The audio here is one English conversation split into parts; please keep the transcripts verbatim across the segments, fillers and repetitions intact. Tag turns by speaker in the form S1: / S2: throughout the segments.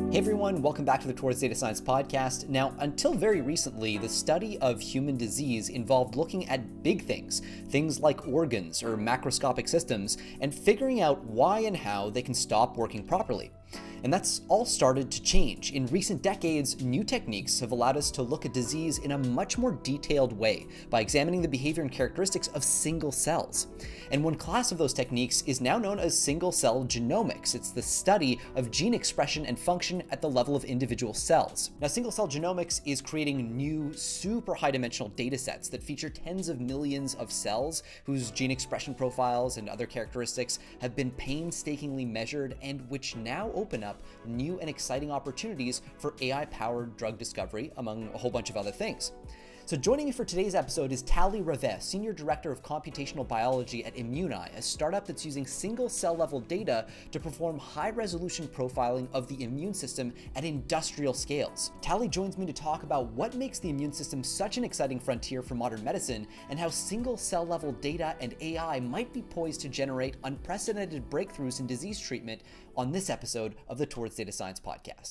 S1: Hey everyone, welcome back to the Towards Data Science podcast. Now, until very recently, the study of human disease involved looking at big things, things like organs or macroscopic systems, and figuring out why and how they can stop working properly. And that's all started to change. In recent decades, new techniques have allowed us to look at disease in a much more detailed way by examining the behavior and characteristics of single cells. And one class of those techniques is now known as single-cell genomics. It's the study of gene expression and function at the level of individual cells. Now, single-cell genomics is creating new, super high-dimensional data sets that feature tens of millions of cells whose gene expression profiles and other characteristics have been painstakingly measured and which now open up new and exciting opportunities for A I-powered drug discovery, among a whole bunch of other things. So joining me for today's episode is Tali Reve, Senior Director of Computational Biology at Imuni, a startup that's using single-cell level data to perform high-resolution profiling of the immune system at industrial scales. Tali joins me to talk about what makes the immune system such an exciting frontier for modern medicine and how single-cell level data and A I might be poised to generate unprecedented breakthroughs in disease treatment on this episode of the Towards Data Science podcast.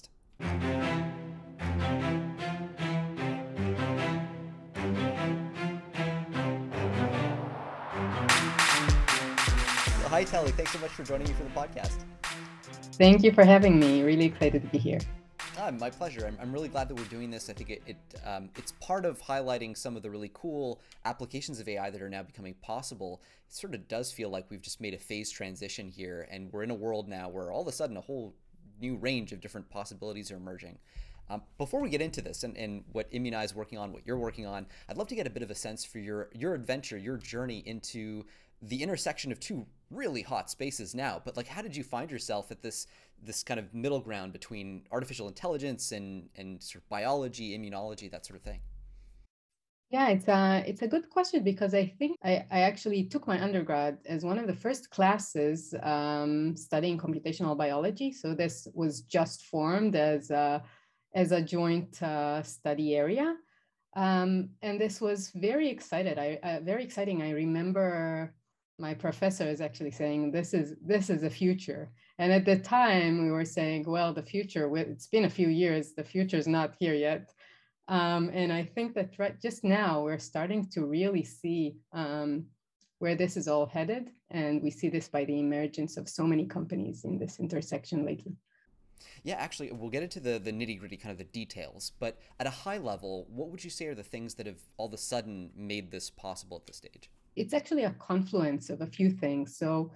S1: Hi, Tali. Thanks so much for joining me for the podcast.
S2: Thank you for having me. Really excited to be here.
S1: Ah, my pleasure. I'm, I'm really glad that we're doing this. I think it, it um, it's part of highlighting some of the really cool applications of A I that are now becoming possible. It sort of does feel like we've just made a phase transition here, and we're in a world now where all of a sudden a whole new range of different possibilities are emerging. Um, before we get into this and, and what Imuni is working on, what you're working on, I'd love to get a bit of a sense for your your adventure, your journey into the intersection of two really hot spaces now. But like, how did you find yourself at this this kind of middle ground between artificial intelligence and and sort of biology, immunology, that sort of thing?
S2: Yeah, it's a it's a good question because I think I, I actually took my undergrad as one of the first classes um, studying computational biology. So this was just formed as a as a joint uh, study area, um, and this was very excited. I uh, very exciting. I remember my professor is actually saying this is this is a future, and at the time we were saying, well, the future. It's been a few years. The future is not here yet. Um, and I think that right just now we're starting to really see um, where this is all headed. And we see this by the emergence of so many companies in this intersection lately.
S1: Yeah, actually, we'll get into the, the nitty gritty, kind of the details. But at a high level, what would you say are the things that have all of a sudden made this possible at this stage?
S2: It's actually a confluence of a few things. So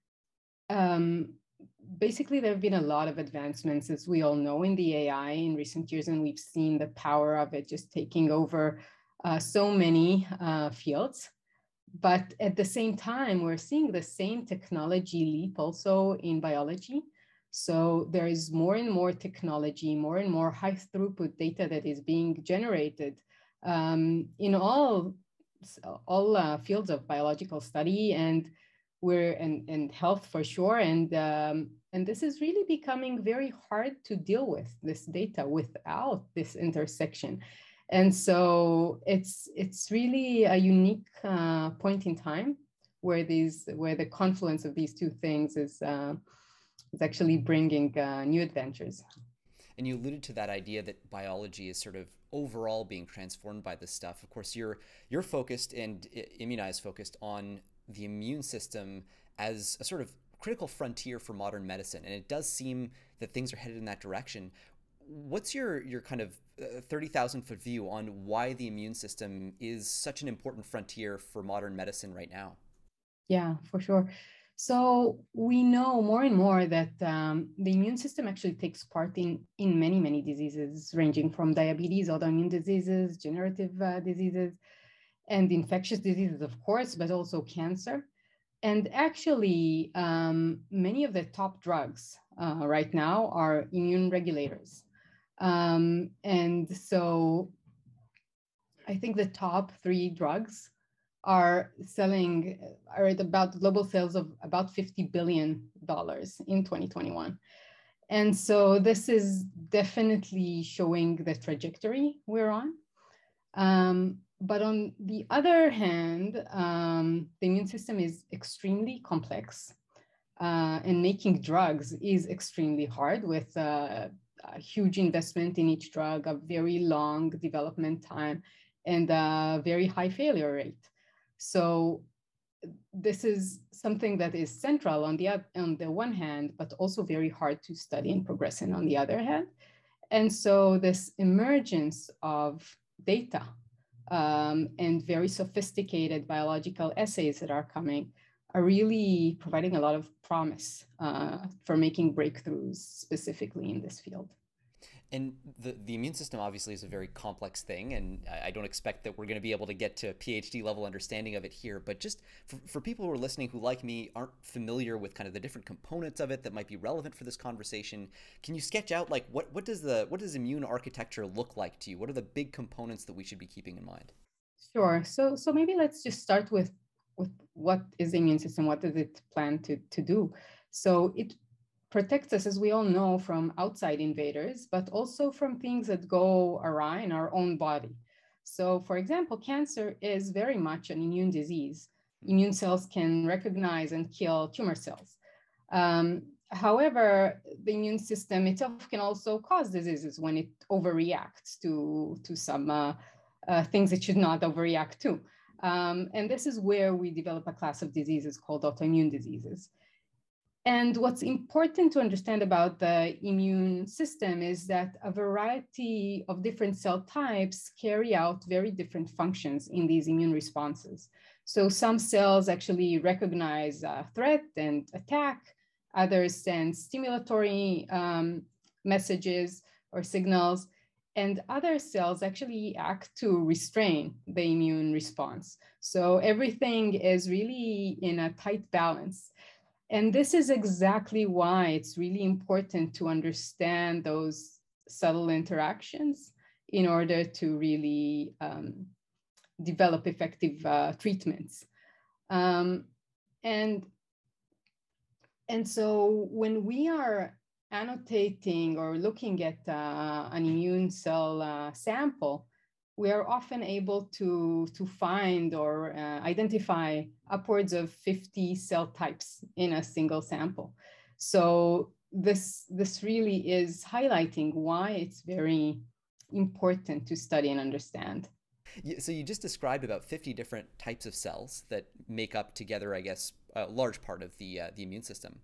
S2: um, basically, there have been a lot of advancements, as we all know, in the A I in recent years, and we've seen the power of it just taking over uh, so many uh, fields. But at the same time, we're seeing the same technology leap also in biology. So there is more and more technology, more and more high throughput data that is being generated um, in all, all uh, fields of biological study and we're and, and health for sure. And, um, and this is really becoming very hard to deal with this data without this intersection. And so it's it's really a unique uh, point in time where these where the confluence of these two things is uh, is actually bringing uh, new adventures.
S1: And you alluded to that idea that biology is sort of overall being transformed by this stuff. Of course, you're you're focused and Imuni is focused on the immune system as a sort of critical frontier for modern medicine, and it does seem that things are headed in that direction. What's your your kind of thirty thousand foot view on why the immune system is such an important frontier for modern medicine right now?
S2: Yeah, for sure. So we know more and more that um, the immune system actually takes part in, in many, many diseases, ranging from diabetes, autoimmune diseases, generative uh, diseases, and infectious diseases, of course, but also cancer. And actually, um, many of the top drugs uh, right now are immune regulators. Um, and so I think the top three drugs are selling, are at about global sales of about fifty billion dollars in twenty twenty-one. And so this is definitely showing the trajectory we're on. Um, but on the other hand, um, the immune system is extremely complex. Uh, and making drugs is extremely hard with uh, a huge investment in each drug, a very long development time, and a very high failure rate. So this is something that is central on the, on the one hand, but also very hard to study and progress in on the other hand. And so this emergence of data um, and very sophisticated biological assays that are coming are really providing a lot of promise uh, for making breakthroughs specifically in this field.
S1: And the, the immune system obviously is a very complex thing, and I don't expect that we're going to be able to get to a PhD level understanding of it here, but just for, for people who are listening who, like me, aren't familiar with kind of the different components of it that might be relevant for this conversation, can you sketch out like what, what does the what does immune architecture look like to you? What are the big components that we should be keeping in mind?
S2: Sure. So so maybe let's just start with, with what is the immune system? What does it plan to, to do? So it protects us, as we all know, from outside invaders, but also from things that go awry in our own body. So, for example, cancer is very much an immune disease. Immune cells can recognize and kill tumor cells. Um, however, the immune system itself can also cause diseases when it overreacts to, to some uh, uh, things it should not overreact to. Um, and this is where we develop a class of diseases called autoimmune diseases. And what's important to understand about the immune system is that a variety of different cell types carry out very different functions in these immune responses. So some cells actually recognize a threat and attack, others send stimulatory um, messages or signals, and other cells actually act to restrain the immune response. So everything is really in a tight balance. And this is exactly why it's really important to understand those subtle interactions in order to really um, develop effective uh, treatments. Um, and, and so when we are annotating or looking at uh, an immune cell uh, sample, we are often able to, to find or uh, identify upwards of fifty cell types in a single sample. So this, this really is highlighting why it's very important to study and understand.
S1: So you just described about fifty different types of cells that make up together, I guess, a large part of the, uh, the immune system.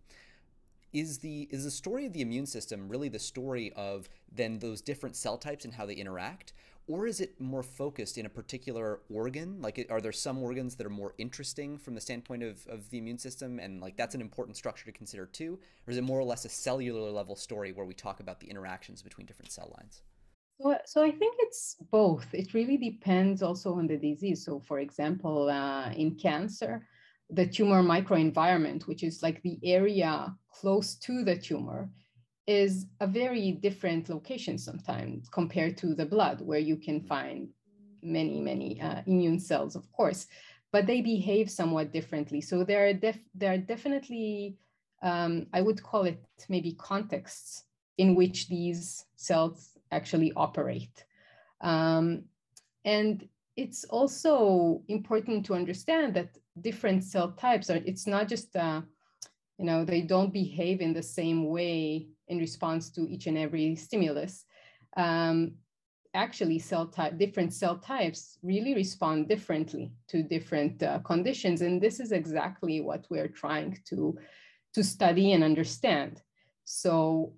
S1: Is the is the story of the immune system really the story of then those different cell types and how they interact? Or is it more focused in a particular organ? Like, are there some organs that are more interesting from the standpoint of, of the immune system, and like that's an important structure to consider too? Or is it more or less a cellular level story where we talk about the interactions between different cell lines?
S2: So, so I think it's both. It really depends also on the disease. So for example, uh, in cancer, the tumor microenvironment, which is like the area close to the tumor, is a very different location sometimes compared to the blood, where you can find many, many uh, immune cells, of course, but they behave somewhat differently. So there are, def there are definitely, um, I would call it maybe contexts in which these cells actually operate. Um, and it's also important to understand that different cell types are, it's not just, uh, you know, they don't behave in the same way in response to each and every stimulus. Um, actually, cell type, different cell types really respond differently to different uh, conditions. And this is exactly what we're trying to, to study and understand. So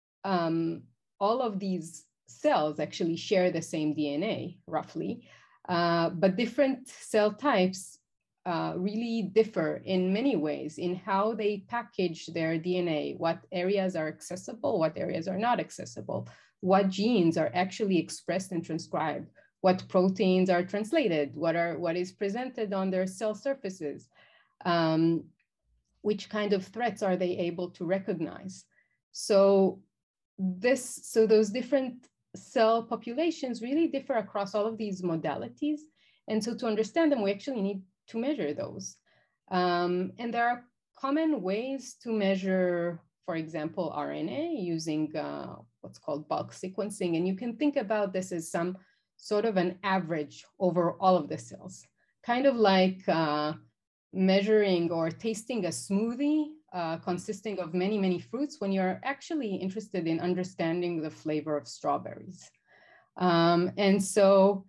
S2: um, all of these cells actually share the same D N A, roughly, uh, but different cell types uh, really differ in many ways in how they package their D N A, what areas are accessible, what areas are not accessible, what genes are actually expressed and transcribed, what proteins are translated, what, are, what is presented on their cell surfaces, um, which kind of threats are they able to recognize. So this, so those different cell populations really differ across all of these modalities. And so to understand them, we actually need to measure those. Um, and there are common ways to measure, for example, R N A using uh, what's called bulk sequencing. And you can think about this as some sort of an average over all of the cells, kind of like uh, measuring or tasting a smoothie uh, consisting of many, many fruits when you're actually interested in understanding the flavor of strawberries. Um, and so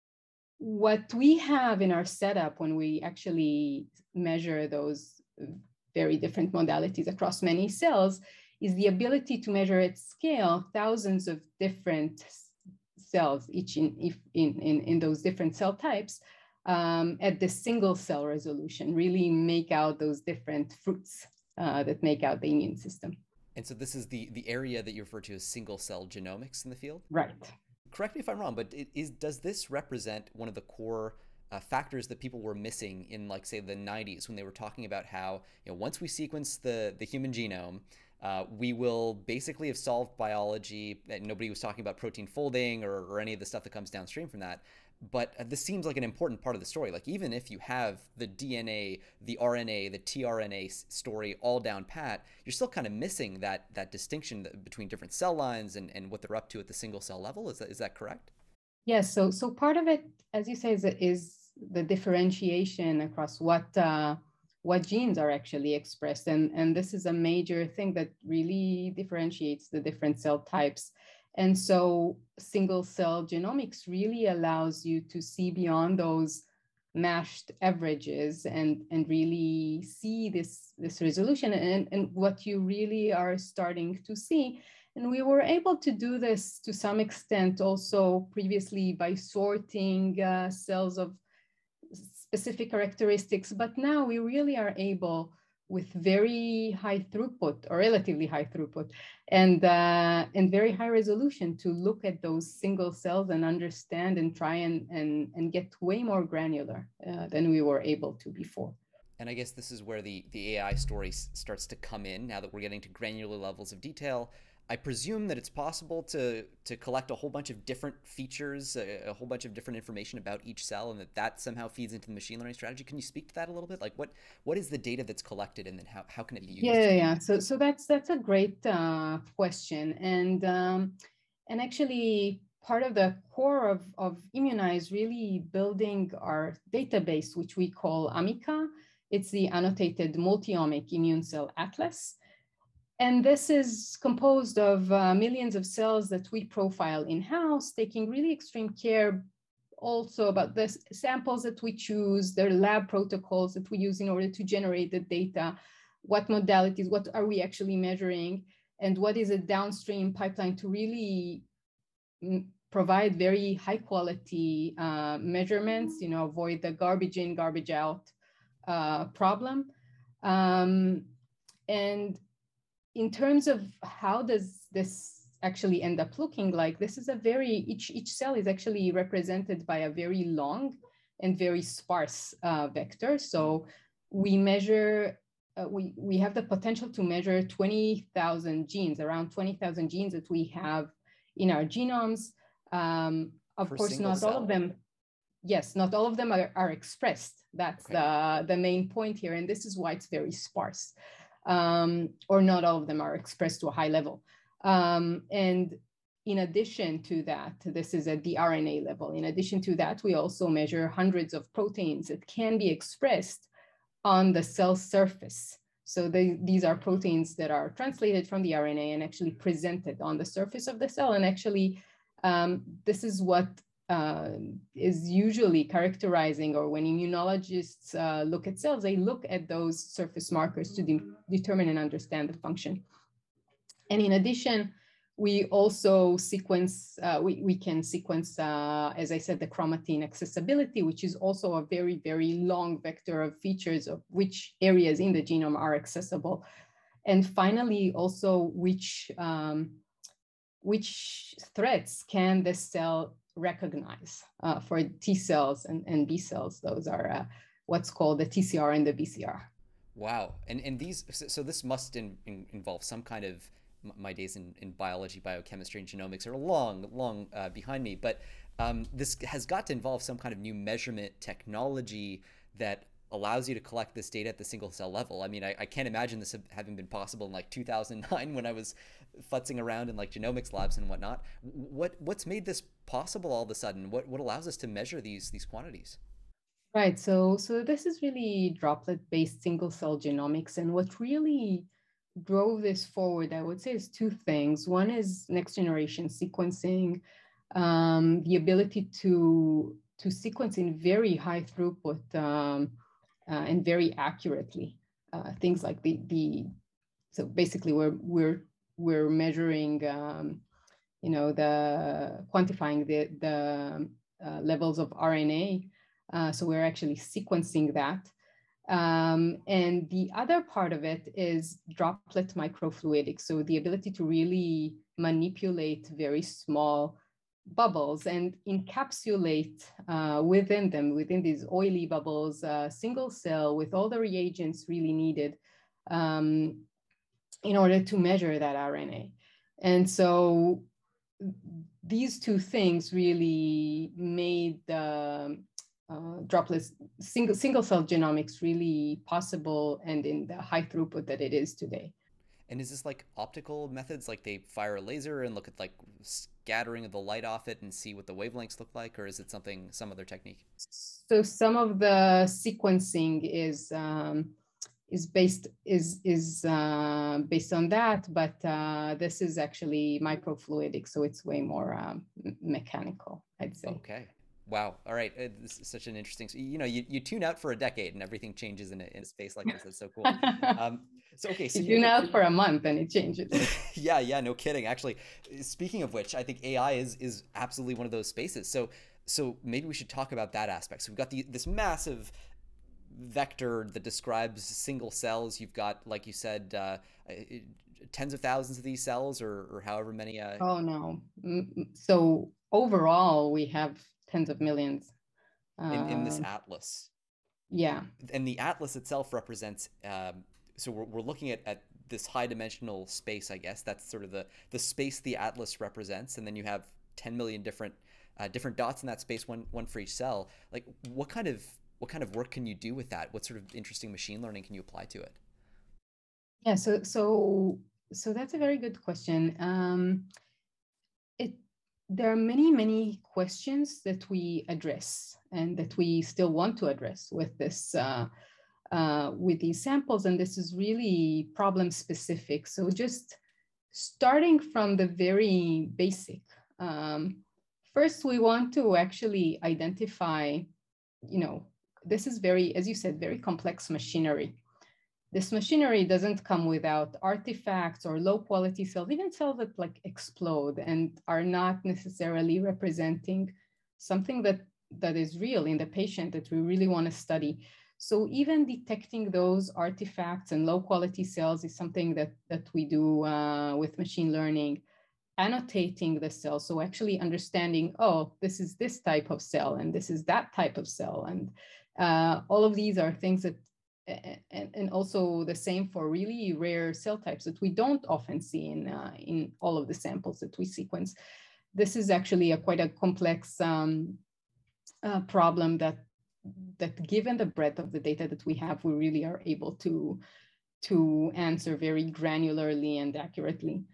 S2: what we have in our setup when we actually measure those very different modalities across many cells is the ability to measure at scale thousands of different cells, each in, in, in, in those different cell types, um, at the single cell resolution, really make out those different fruits uh, that make out the immune system.
S1: And so this is the, the area that you refer to as single cell genomics in the field?
S2: Right.
S1: Correct me if I'm wrong, but it is, does this represent one of the core uh, factors that people were missing in, like, say, the nineties when they were talking about how, you know, once we sequence the, the human genome, uh, we will basically have solved biology. And nobody was talking about protein folding or, or any of the stuff that comes downstream from that. But this seems like an important part of the story. Like, even if you have the D N A, the R N A, the tRNA story all down pat, you're still kind of missing that that distinction between different cell lines and, and what they're up to at the single cell level. Is that is that correct?
S2: Yes. So so part of it, as you say, is, is the differentiation across what uh, what genes are actually expressed, and and this is a major thing that really differentiates the different cell types. And so single cell genomics really allows you to see beyond those mashed averages and, and really see this, this resolution and, and what you really are starting to see. And we were able to do this to some extent also previously by sorting uh, cells of specific characteristics, but now we really are able with very high throughput or relatively high throughput and uh, and very high resolution to look at those single cells and understand and try and and, and get way more granular uh, than we were able to before.
S1: And I guess this is where the, the A I story starts to come in now that we're getting to granular levels of detail. I presume that it's possible to to collect a whole bunch of different features, a, a whole bunch of different information about each cell, and that that somehow feeds into the machine learning strategy. Can you speak to that a little bit? Like, what what is the data that's collected, and then how, how can it be used?
S2: Yeah, yeah. So so that's that's a great uh, question, and um, and actually part of the core of of Immunize is really building our database, which we call AMICA. It's the Annotated Multi-Omic Immune Cell Atlas. And this is composed of uh, millions of cells that we profile in-house, taking really extreme care also about the samples that we choose, their lab protocols that we use in order to generate the data, what modalities, what are we actually measuring, and what is a downstream pipeline to really provide very high quality uh, measurements, you know, avoid the garbage in, garbage out uh, problem. Um, and in terms of how does this actually end up looking like, this is a very, each, each cell is actually represented by a very long and very sparse uh, vector. So we measure, uh, we, we have the potential to measure twenty thousand genes, around twenty thousand genes that we have in our genomes. Um, of
S1: Per
S2: course, not
S1: cell?
S2: all of them, yes, not all of them are, are expressed. That's okay. the, the main point here. And this is why it's very sparse. Um, or not all of them are expressed to a high level. Um, and in addition to that, this is at the R N A level. In addition to that, we also measure hundreds of proteins that can be expressed on the cell surface. So they, these are proteins that are translated from the R N A and actually presented on the surface of the cell. And actually, um, this is what Uh, is usually characterizing, or when immunologists uh, look at cells, they look at those surface markers to de determine and understand the function. And in addition, we also sequence, uh, we, we can sequence, uh, as I said, the chromatin accessibility, which is also a very, very long vector of features of which areas in the genome are accessible. And finally, also which, um, which threats can the cell recognize uh, for T cells and, and B cells. Those are uh, what's called the T C R and the B C R.
S1: Wow. And and these, so, so this must in, in, involve some kind of, my days in, in biology, biochemistry, and genomics are long, long uh, behind me, but um, this has got to involve some kind of new measurement technology that allows you to collect this data at the single cell level. I mean, I, I can't imagine this having been possible in like two thousand nine when I was futzing around in like genomics labs and whatnot. What what's made this possible all of a sudden? What what allows us to measure these these quantities?
S2: Right. So, so this is really droplet-based single-cell genomics, and what really drove this forward, I would say, is two things. One is next-generation sequencing, um, the ability to to sequence in very high throughput um, uh, and very accurately. Uh, things like the the so basically we're we're we're measuring, um, you know, the quantifying the the uh, levels of R N A. Uh, so we're actually sequencing that. Um, and the other part of it is droplet microfluidics. So the ability to really manipulate very small bubbles and encapsulate uh, within them, within these oily bubbles, a single cell with all the reagents really needed um, in order to measure that R N A. And so these two things really made the uh, droplets single single cell genomics really possible and in the high throughput that it is today.
S1: And is this like optical methods, like they fire a laser and look at like scattering of the light off it and see what the wavelengths look like, or is it something, some other technique?
S2: So some of the sequencing is um, is based is is uh, based on that, but uh, this is actually microfluidic, so it's way more um, mechanical, I'd say.
S1: Okay. Wow. All right. Uh, This is such an interesting. You know, you, you tune out for a decade and everything changes in a, in a space like this. That's so cool. Um, so okay. So
S2: You
S1: you
S2: tune out for a month and it changes.
S1: yeah, yeah, no kidding. Actually, speaking of which, I think A I is is absolutely one of those spaces. So so maybe we should talk about that aspect. So we've got the this massive vector that describes single cells. You've got, like you said, uh, it- tens of thousands of these cells, or or however many. Uh,
S2: Oh no. Mm, So overall, we have tens of millions.
S1: in in this
S2: Um,
S1: atlas.
S2: yeah.
S1: And the atlas itself represents um, so we're, we're looking at, at this high dimensional space, I guess that's sort of the the space the atlas represents, and then you have ten million different uh, different dots in that space, one one for each cell. Like what kind of what kind of work can you do with that? What sort of interesting machine learning can you apply to it?
S2: Yeah. So so so that's a very good question. Um, it there are many many questions that we address and that we still want to address with this uh, uh, with these samples, and this is really problem specific. So just starting from the very basic, um, first we want to actually identify, you know, this is very, as you said, very complex machinery. This machinery doesn't come without artifacts or low quality cells, even cells that like explode and are not necessarily representing something that that is real in the patient that we really want to study. So even detecting those artifacts and low quality cells is something that that we do uh, with machine learning. Annotating the cell, so actually understanding, oh, this is this type of cell and this is that type of cell, and uh, all of these are things that and, and also the same for really rare cell types that we don't often see in, uh, in all of the samples that we sequence. This is actually a quite a complex um, uh, problem that, that given the breadth of the data that we have, we really are able to, to answer very granularly and accurately.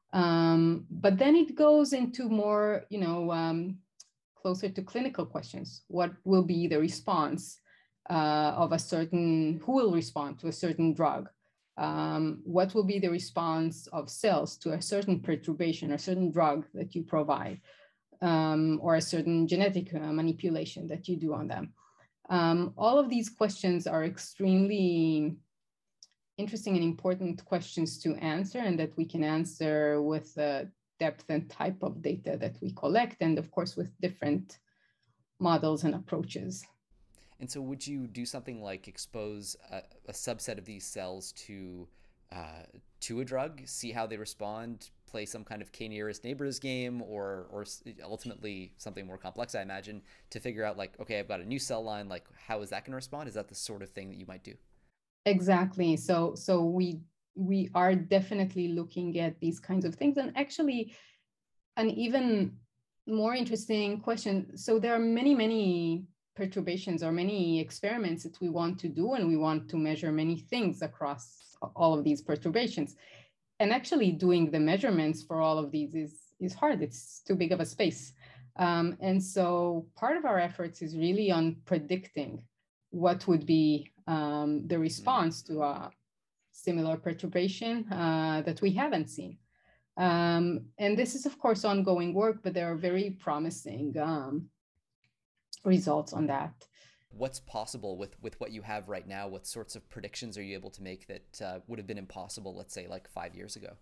S2: Um, but then it goes into more, you know, um, closer to clinical questions. What will be the response uh, of a certain, who will respond to a certain drug? Um, what will be the response of cells to a certain perturbation or certain drug that you provide, um, or a certain genetic uh, manipulation that you do on them? Um, all of these questions are extremely interesting and important questions to answer, and that we can answer with the depth and type of data that we collect, and of course with different models and approaches.
S1: And so, would you do something like expose a, a subset of these cells to uh, to a drug, see how they respond, play some kind of K nearest neighbors game, or or ultimately something more complex, I imagine, to figure out like, okay, I've got a new cell line, like how is that going to respond? Is that the sort of thing that you might do?
S2: Exactly. So so we we are definitely looking at these kinds of things, and actually an even more interesting question. So there are many many perturbations or many experiments that we want to do, and we want to measure many things across all of these perturbations. And actually doing the measurements for all of these is is hard. It's too big of a space. Um, and so part of our efforts is really on predicting what would be um, the response to a similar perturbation uh, that we haven't seen. Um, and this is, of course, ongoing work, but there are very promising um, results on that.
S1: What's possible with with what you have right now? What sorts of predictions are you able to make that uh, would have been impossible, let's say, like five years ago?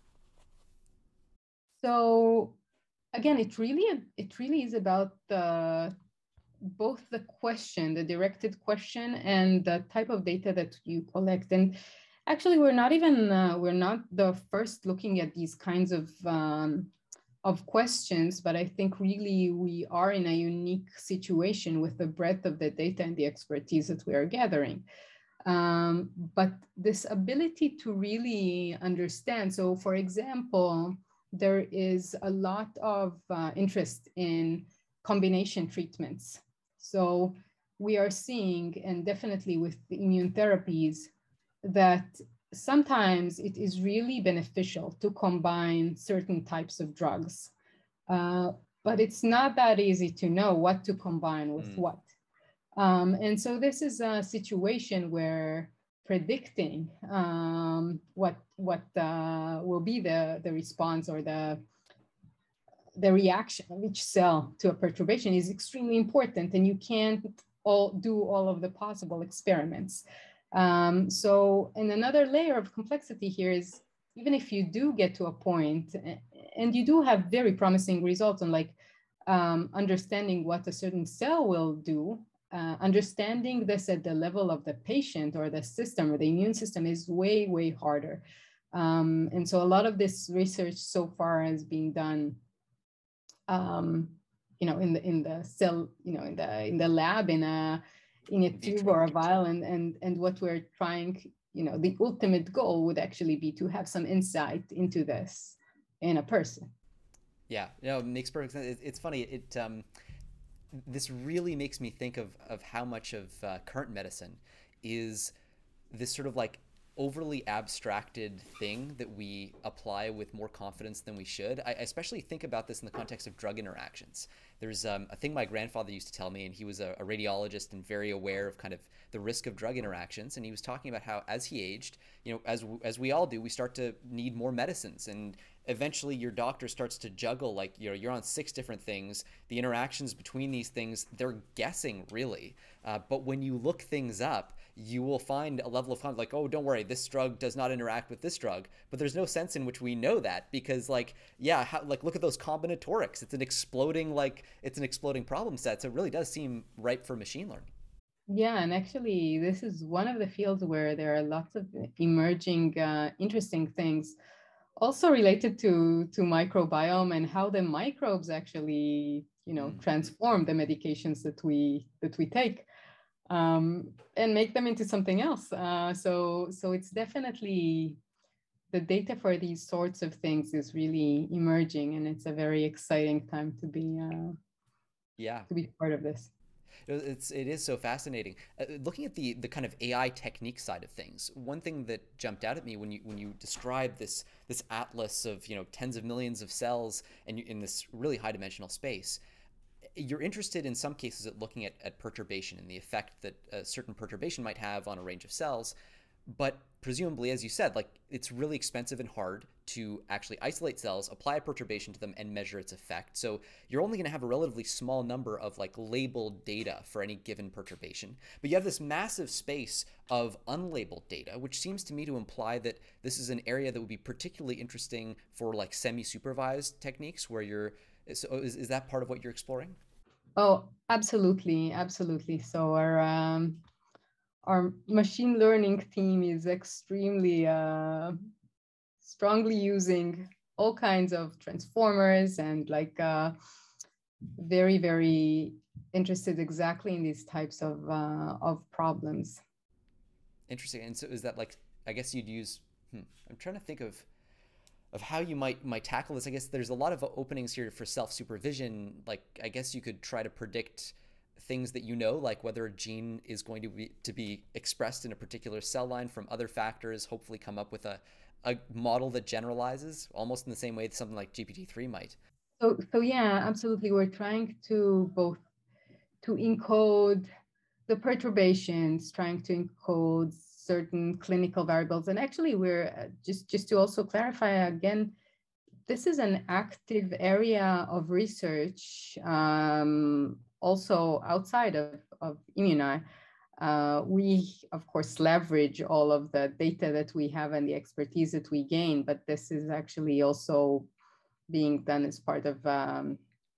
S2: So again, it really it really is about the both the question, the directed question, and the type of data that you collect. And actually, we're not even uh, we're not the first looking at these kinds of um, of questions, but I think really we are in a unique situation with the breadth of the data and the expertise that we are gathering. Um, but this ability to really understand. So, for example, there is a lot of uh, interest in combination treatments. So we are seeing, and definitely with the immune therapies, that sometimes it is really beneficial to combine certain types of drugs. Uh, but it's not that easy to know what to combine with
S1: Mm.
S2: what. Um, and so this is a situation where predicting um, what what uh, will be the, the response or the the reaction of each cell to a perturbation is extremely important, and you can't all do all of the possible experiments. Um, so, and another layer of complexity here is even if you do get to a point, and you do have very promising results on like um, understanding what a certain cell will do, uh, understanding this at the level of the patient or the system or the immune system is way, way harder. Um, and so a lot of this research so far is being done um, you know, in the in the cell, you know, in the in the lab, in a in a tube or a vial, and and and what we're trying, you know, the ultimate goal would actually be to have some insight into this in a person.
S1: Yeah, no, it makes perfect sense. It, it's funny. It um, this really makes me think of of how much of uh, current medicine is this sort of like overly abstracted thing that we apply with more confidence than we should. I especially think about this in the context of drug interactions. There's um, a thing my grandfather used to tell me, and he was a, a radiologist and very aware of kind of the risk of drug interactions. And he was talking about how, as he aged, you know, as as we all do, we start to need more medicines, and eventually your doctor starts to juggle, like, you know, you're on six different things. The interactions between these things, they're guessing really. Uh, but when you look things up, you will find a level of confidence, like, oh, don't worry, this drug does not interact with this drug. But there's no sense in which we know that, because, like, yeah, how, like, look at those combinatorics. It's an exploding, like, it's an exploding problem set. So it really does seem ripe for machine learning.
S2: Yeah, and actually, this is one of the fields where there are lots of emerging, uh, interesting things, also related to to microbiome and how the microbes actually, you know,
S1: Mm.
S2: transform the medications that we that we take. Um, and make them into something else. Uh, so, so it's definitely the data for these sorts of things is really emerging, and it's a very exciting time to be uh,
S1: Yeah.
S2: to be part of this.
S1: It's it is so fascinating. Uh, looking at the the kind of A I technique side of things, one thing that jumped out at me when you when you described this this atlas of, you know, tens of millions of cells and you, in this really high dimensional space, you're interested in some cases at looking at, at perturbation and the effect that a certain perturbation might have on a range of cells. But presumably, as you said, like, it's really expensive and hard to actually isolate cells, apply a perturbation to them, and measure its effect. So you're only going to have a relatively small number of like labeled data for any given perturbation. But you have this massive space of unlabeled data, which seems to me to imply that this is an area that would be particularly interesting for like semi-supervised techniques where you're so is, is that part of what you're exploring?
S2: Oh, absolutely, absolutely. So our um, our machine learning team is extremely uh, strongly using all kinds of transformers and like uh, very, very interested exactly in these types of uh, of problems.
S1: Interesting. And so is that like, I guess you'd use, hmm, I'm trying to think of of how you might might tackle this. I guess there's a lot of openings here for self-supervision. Like, I guess you could try to predict things that you know, like whether a gene is going to be to be expressed in a particular cell line from other factors, hopefully come up with a a model that generalizes almost in the same way that something like G P T three might.
S2: So, so yeah, absolutely. We're trying to both to encode the perturbations, trying to encode certain clinical variables. And actually, we're uh, just, just to also clarify again, this is an active area of research, um, also outside of, of Imuni. Uh, we, of course, leverage all of the data that we have and the expertise that we gain, but this is actually also being done as part of, um,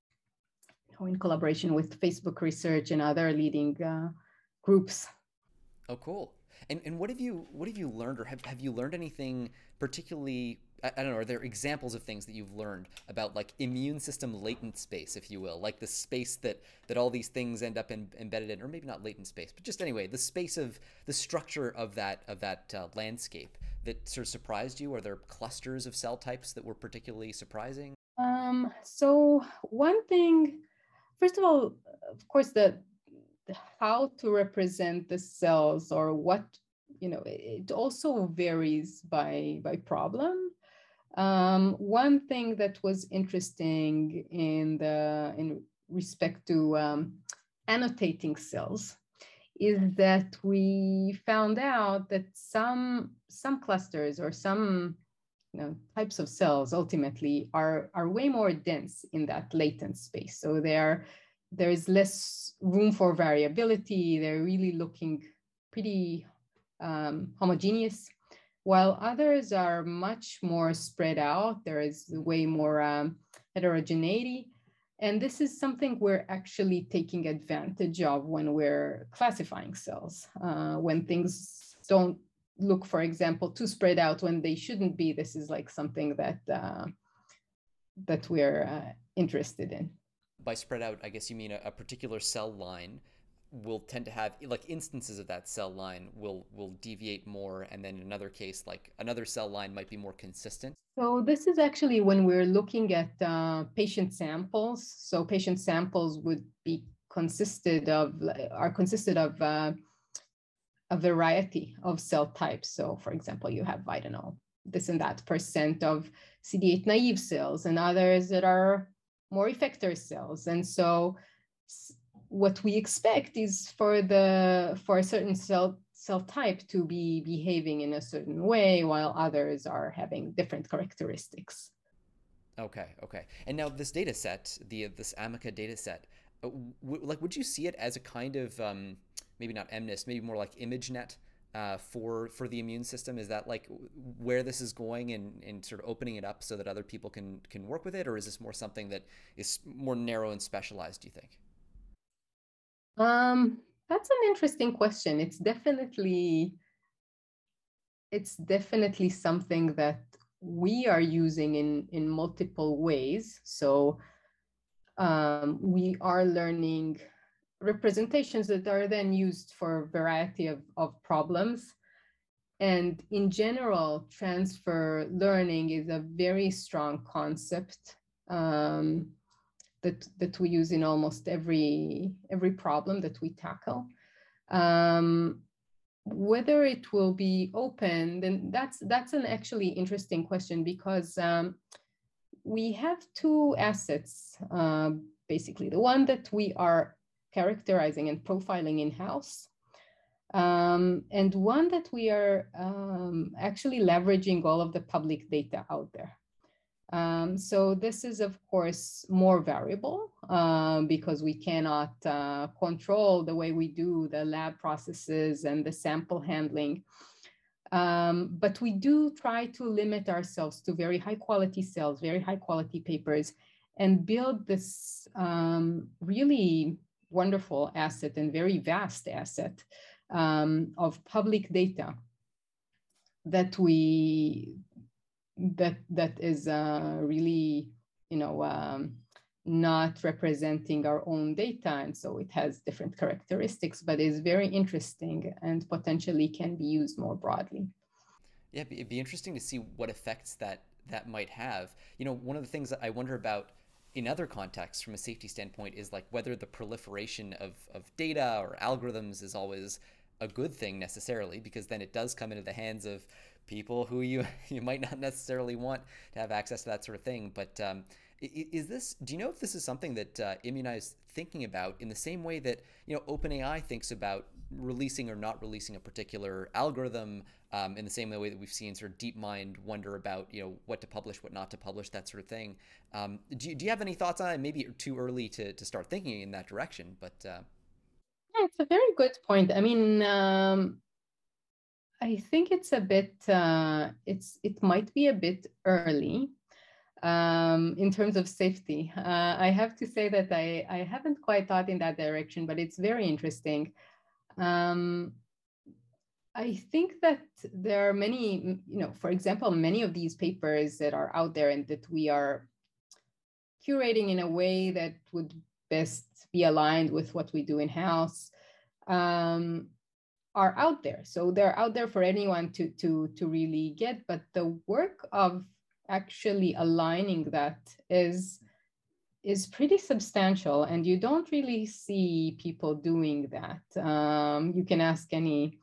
S2: in collaboration with Facebook Research and other leading uh, groups.
S1: Oh, cool. And and what have you what have you learned, or have, have you learned anything particularly? I, I don't know. Are there examples of things that you've learned about like immune system latent space, if you will, like the space that that all these things end up in, embedded in, or maybe not latent space, but just anyway, the space of the structure of that of that uh, landscape that sort of surprised you? Are there clusters of cell types that were particularly surprising?
S2: Um, so one thing, first of all, of course, the how to represent the cells or what, you know, it also varies by by problem. Um, one thing that was interesting in the in respect to um, annotating cells is that we found out that some some clusters or some, you know, types of cells ultimately are are way more dense in that latent space. So they are there is less room for variability. They're really looking pretty um, homogeneous, while others are much more spread out. There is way more um, heterogeneity. And this is something we're actually taking advantage of when we're classifying cells. Uh, when things don't look, for example, too spread out when they shouldn't be, this is like something that, uh, that we're uh, interested in.
S1: By spread out, I guess you mean a, a particular cell line will tend to have like instances of that cell line will will deviate more, and then in another case, like another cell line might be more consistent.
S2: So this is actually when we're looking at uh, patient samples. So patient samples would be consisted of are consisted of uh, a variety of cell types. So for example, you have, I don't know, this and that percent of C D eight naive cells and others that are more effector cells. And so what we expect is for the for a certain cell cell type to be behaving in a certain way, while others are having different characteristics.
S1: Okay, okay. And now this data set, the this Amica data set, uh, w- like would you see it as a kind of um, maybe not MNIST, maybe more like ImageNet uh, for for the immune system? Is that like where this is going, and, and sort of opening it up so that other people can can work with it, or is this more something that is more narrow and specialized, do you think?
S2: Um, that's an interesting question. It's definitely it's definitely something that we are using in in multiple ways. So um, we are learning representations that are then used for a variety of, of problems. And in general, transfer learning is a very strong concept um, that, that we use in almost every, every problem that we tackle. Um, whether it will be open, then that's, that's an actually interesting question, because um, we have two assets, uh, basically. The one that we are characterizing and profiling in-house, um, and one that we are um, actually leveraging all of the public data out there. Um, so this is, of course, more variable um, because we cannot uh, control the way we do the lab processes and the sample handling. Um, but we do try to limit ourselves to very high quality cells, very high quality papers, and build this um, really wonderful asset and very vast asset um, of public data that we that that is uh, really, you know, um, not representing our own data, and so it has different characteristics, but is very interesting and potentially can be used more broadly.
S1: Yeah, it'd be, it'd be interesting to see what effects that that might have. You know, one of the things that I wonder about in other contexts from a safety standpoint is like whether the proliferation of, of data or algorithms is always a good thing necessarily, because then it does come into the hands of people who you you might not necessarily want to have access to that sort of thing. But um, is this? Do you know if this is something that uh, Immunize is thinking about in the same way that you know OpenAI thinks about releasing or not releasing a particular algorithm, um, in the same way that we've seen sort of DeepMind wonder about you know what to publish, what not to publish, that sort of thing. Um, do you, do you have any thoughts on it? Maybe too early to to start thinking in that direction, but uh...
S2: yeah, it's a very good point. I mean. Um... I think it's a bit, uh, it's it might be a bit early um, in terms of safety. Uh, I have to say that I, I haven't quite thought in that direction, but it's very interesting. Um, I think that there are many, you know, for example, many of these papers that are out there and that we are curating in a way that would best be aligned with what we do in-house. Um, are out there. So they're out there for anyone to, to, to really get, but the work of actually aligning that is, is pretty substantial, and you don't really see people doing that. Um, you can ask any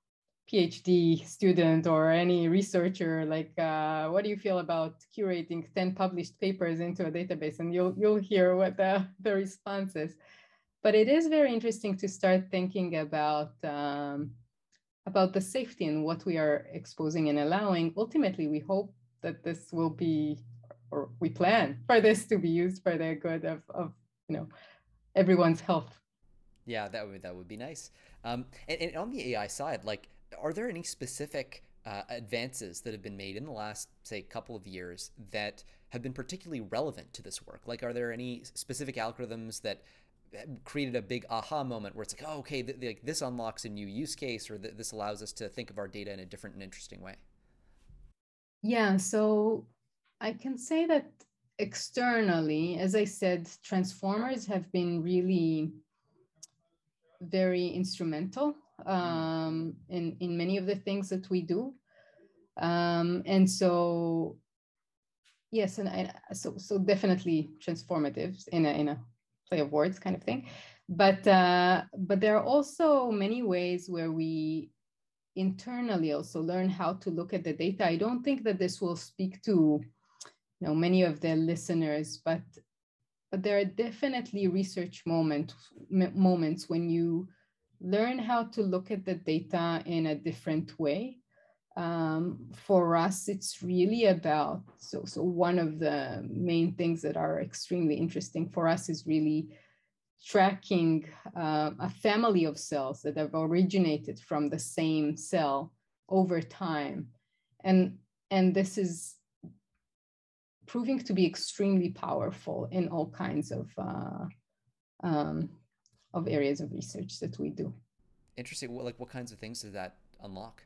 S2: PhD student or any researcher, like, uh, what do you feel about curating ten published papers into a database? And you'll, you'll hear what the, the response is. But it is very interesting to start thinking about um, about the safety and what we are exposing and allowing. Ultimately, we hope that this will be, or we plan for this to be used for the good of, of you know, everyone's health.
S1: Yeah, that would that would be nice. Um, and, and on the A I side, like, are there any specific uh, advances that have been made in the last, say, couple of years that have been particularly relevant to this work? Like, are there any specific algorithms that created a big aha moment where it's like, oh, okay, th- th- this unlocks a new use case, or th- this allows us to think of our data in a different and interesting way?
S2: Yeah, so I can say that externally, as I said, transformers have been really very instrumental um, in, in many of the things that we do. Um, and so, yes, and I, so, so definitely transformative in a, in a play of words kind of thing. But, uh, but there are also many ways where we internally also learn how to look at the data. I don't think that this will speak to you know, many of the listeners, but, but there are definitely research moment, moments when you learn how to look at the data in a different way. Um, for us, it's really about, so, so one of the main things that are extremely interesting for us is really tracking uh, a family of cells that have originated from the same cell over time. And, and this is proving to be extremely powerful in all kinds of, uh, um, of areas of research that we do.
S1: Interesting. Like, what kinds of things does that unlock?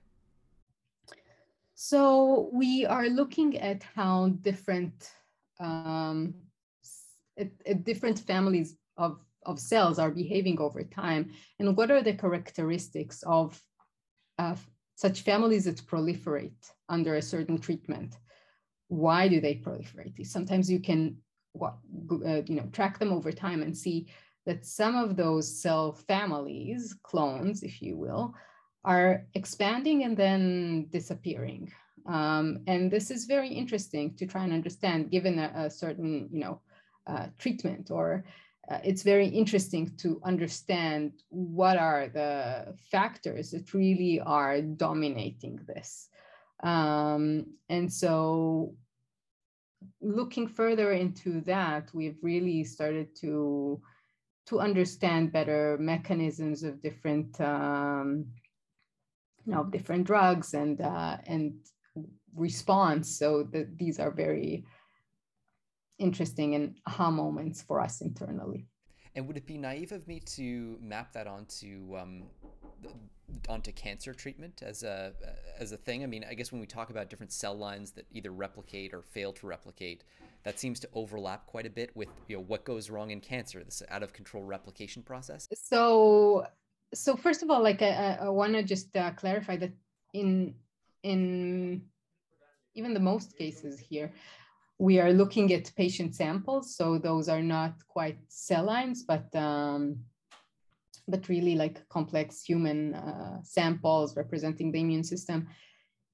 S2: So we are looking at how different um, at, at different families of, of cells are behaving over time, and what are the characteristics of uh, such families that proliferate under a certain treatment. Why do they proliferate? Sometimes you can uh, you know, track them over time and see that some of those cell families, clones, if you will, are expanding and then disappearing. Um, and this is very interesting to try and understand, given a, a certain, you know, uh, treatment, or uh, it's very interesting to understand what are the factors that really are dominating this. Um, and so looking further into that, we've really started to, to understand better mechanisms of different um, you know, different drugs and uh, and response. So the, these are very interesting and aha moments for us internally.
S1: And would it be naive of me to map that onto um, onto cancer treatment as a as a thing? I mean, I guess when we talk about different cell lines that either replicate or fail to replicate, that seems to overlap quite a bit with you know what goes wrong in cancer, this out of control replication process.
S2: So so first of all, like I, I want to just uh, clarify that in in even the most cases here, we are looking at patient samples. So those are not quite cell lines, but um, but really like complex human uh, samples representing the immune system.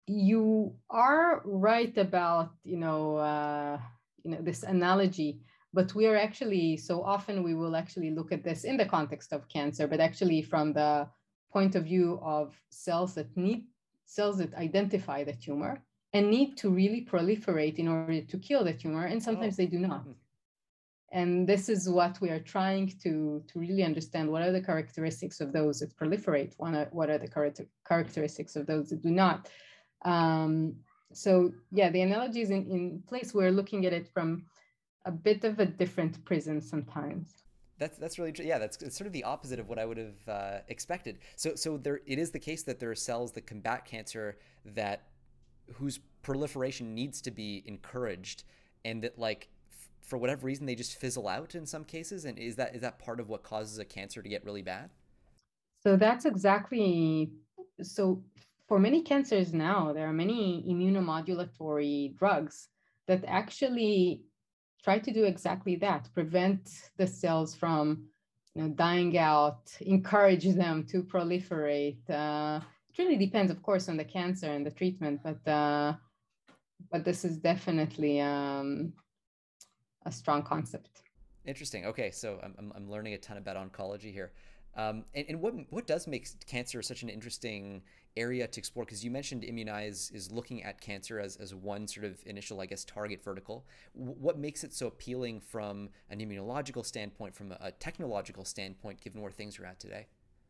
S2: you are right about, you know, uh, you know, this analogy, but we are actually, so often we will actually look at this in the context of cancer, but actually from the point of view of cells that need, cells that identify the tumor and need to really proliferate in order to kill the tumor, and sometimes
S1: Oh.
S2: they do not.
S1: Hmm.
S2: And this is what we are trying to, to really understand. What are the characteristics of those that proliferate? What are the characteristics of those that do not? Um, so yeah, the analogy is in, in place. We're looking at it from a bit of a different prism sometimes.
S1: That's that's really yeah. That's it's sort of the opposite of what I would have uh, expected. So so there it is the case that there are cells that combat cancer that whose proliferation needs to be encouraged, and that like f- for whatever reason they just fizzle out in some cases. And is that is that part of what causes a cancer to get really bad?
S2: So that's exactly, so for many cancers now, there are many immunomodulatory drugs that actually try to do exactly that, prevent the cells from, you know, dying out, encourage them to proliferate. Uh, it really depends, of course, on the cancer and the treatment, but uh, but this is definitely um, a strong concept.
S1: Interesting. Okay, so I'm, I'm, I'm learning a ton about oncology here. Um, and, and what what does make cancer such an interesting area to explore? Because you mentioned Immunize is looking at cancer as, as one sort of initial, I guess, target vertical. W- what makes it so appealing from an immunological standpoint, from a, a technological standpoint, given where things are at today?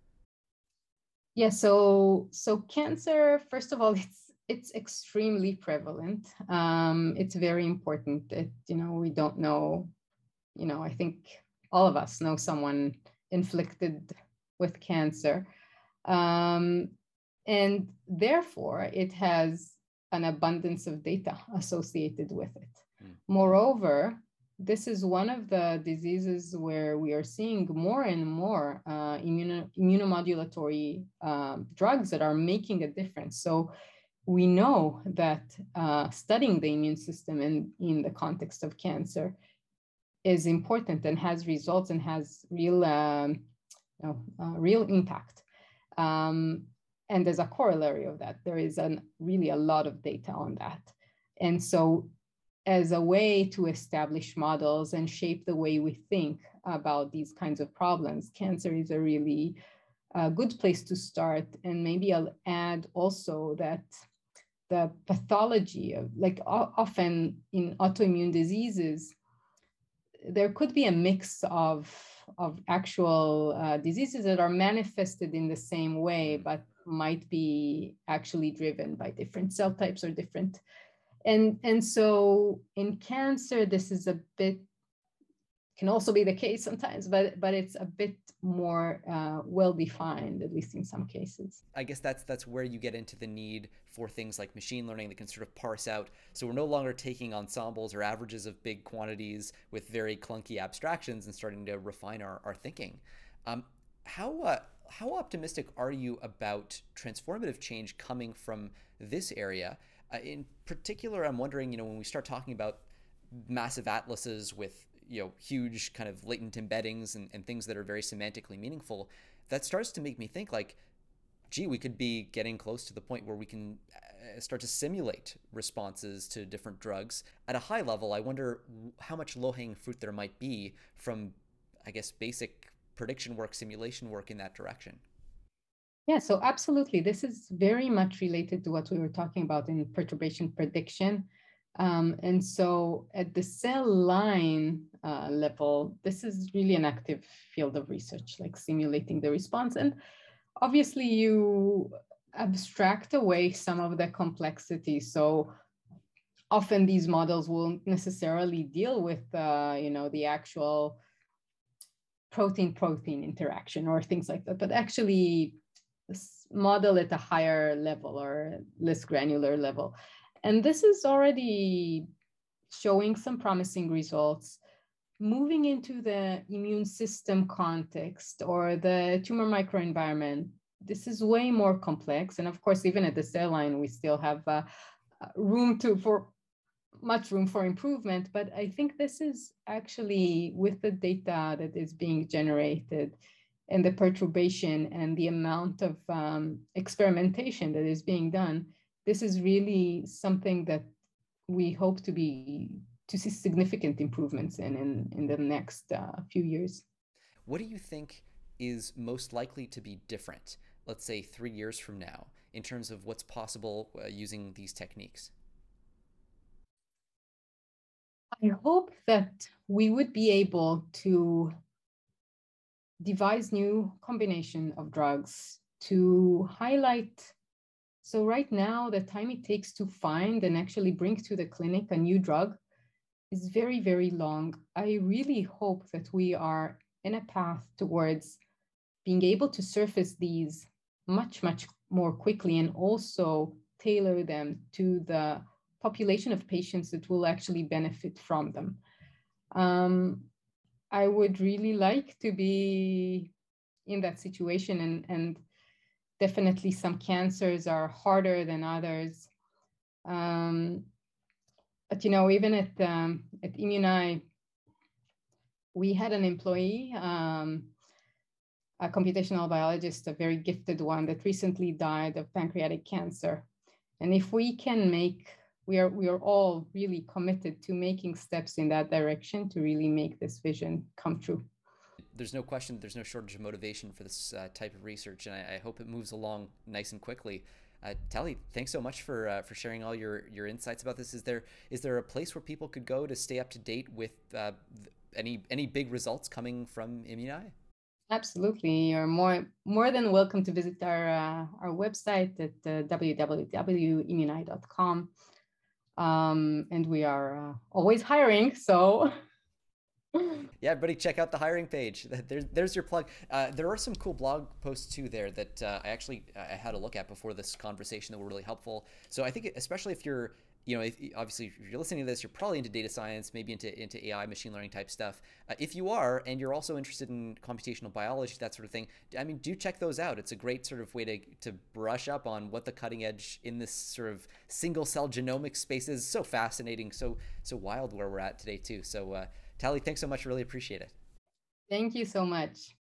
S2: Yeah, so so cancer, first of all, it's it's extremely prevalent. Um, it's very important that, you know, we don't know, you know, I think all of us know someone inflicted with cancer. Um, and therefore, it has an abundance of data associated with it.
S1: Mm.
S2: Moreover, this is one of the diseases where we are seeing more and more uh, immuno- immunomodulatory um, drugs that are making a difference. So we know that uh, studying the immune system in, in the context of cancer is important and has results and has real, um, you know, uh, real impact. Um, and as a corollary of that, there is an, really a lot of data on that. And so as a way to establish models and shape the way we think about these kinds of problems, cancer is a really uh, good place to start. And maybe I'll add also that the pathology of, like often in autoimmune diseases, there could be a mix of, of actual uh, diseases that are manifested in the same way,
S1: Mm.
S2: but might be actually driven by different cell types or different. And, and so in cancer, this is a bit, can also be the case sometimes, but, but it's a bit more uh, well-defined, at least in some cases.
S1: I guess that's that's where you get into the need for things like machine learning that can sort of parse out. So we're no longer taking ensembles or averages of big quantities with very clunky abstractions and starting to refine our, our thinking. Um, how uh, how optimistic are you about transformative change coming from this area? Uh, in particular, I'm wondering, you know, when we start talking about massive atlases with, you know, huge kind of latent embeddings and, and things that are very semantically meaningful, that starts to make me think like, gee, we could be getting close to the point where we can uh, start to simulate responses to different drugs at a high level. I wonder how much low-hanging fruit there might be from, I guess, basic prediction work, simulation work in that direction.
S2: Yeah, so absolutely. This is very much related to what we were talking about in perturbation prediction. Um, and so at the cell line uh, level, this is really an active field of research, like simulating the response. And obviously you abstract away some of the complexity. So often these models won't necessarily deal with, uh, you know, the actual protein-protein interaction or things like that, but actually model at a higher level or less granular level. And this is already showing some promising results. Moving into the immune system context or the tumor microenvironment, this is way more complex. And of course, even at the cell line, we still have uh, room to for much room for improvement. But I think this is actually, with the data that is being generated and the perturbation and the amount of um, experimentation that is being done, this is really something that we hope to be to see significant improvements in in, in the next uh, few years.
S1: What do you think is most likely to be different, let's say three years from now, in terms of what's possible uh, using these techniques?
S2: I hope that we would be able to devise new combination of drugs to highlight. So right now, the time it takes to find and actually bring to the clinic a new drug is very, very long. I really hope that we are in a path towards being able to surface these much, much more quickly and also tailor them to the population of patients that will actually benefit from them. Um, I would really like to be in that situation, and, and definitely some cancers are harder than others. Um, but, you know, even at, um, at Imuni, we had an employee, um, a computational biologist, a very gifted one that recently died of pancreatic cancer. And if we can make, we are, we are all really committed to making steps in that direction to really make this vision come true.
S1: There's no question there's no shortage of motivation for this uh, type of research, and I, I, hope it moves along nice and quickly. Uh, Tali, thanks so much for uh, for sharing all your, your insights about this. Is there is there a place where people could go to stay up to date with uh, any any big results coming from Imuni?
S2: Absolutely, you're more more than welcome to visit our uh, our website at uh, w w w dot imuni dot com, um, and we are uh, always hiring. So.
S1: Yeah, everybody check out the hiring page. There's, there's your plug. Uh, there are some cool blog posts too there that uh, I actually I had a look at before this conversation that were really helpful. So I think especially if you're, you know, if, obviously if you're listening to this, you're probably into data science, maybe into into A I, machine learning type stuff. Uh, if you are, and you're also interested in computational biology, that sort of thing, I mean, do check those out. It's a great sort of way to to brush up on what the cutting edge in this sort of single cell genomics space is. So fascinating, so so wild where we're at today too. So. Uh, Tali, thanks so much. Really appreciate it.
S2: Thank you so much.